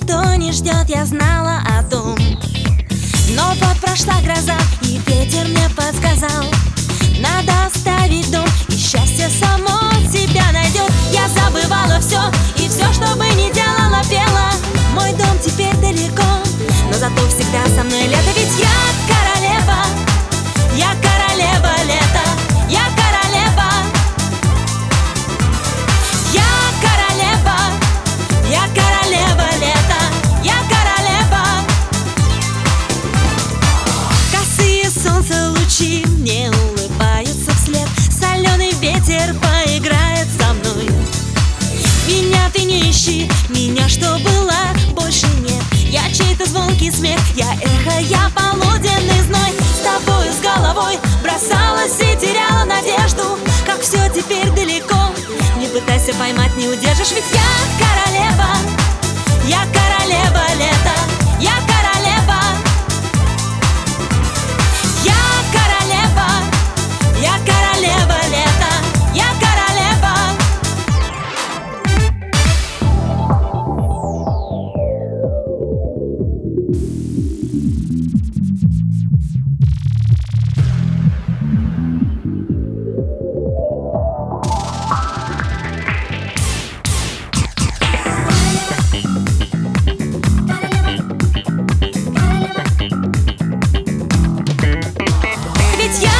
никто не ждет, я знала о том. Но вот прошла гроза, и ветер мне подсказал: надо оставить дом, и счастье само себя найдет. Я забывала все, и все, что бы ни делала, пела. Мой дом теперь далеко, но зато всегда со мной лето. Ведь я королева, я королева лета, я королева. Я королева, я королева лета, я королева. Косые солнца лучи мне улыбаются вслед, соленый ветер поиграет со мной. Меня ты не ищи, меня что была, больше нет. Я чей-то звонкий смех, я эхо, я полуденный зной. С тобою с головой бросалась и теряла надежду. Как все теперь далеко, не пытайся поймать, не удержишь. Ведь я королева, я королева лета, я королева. Я королева, я королева лета, я королева. Ведь я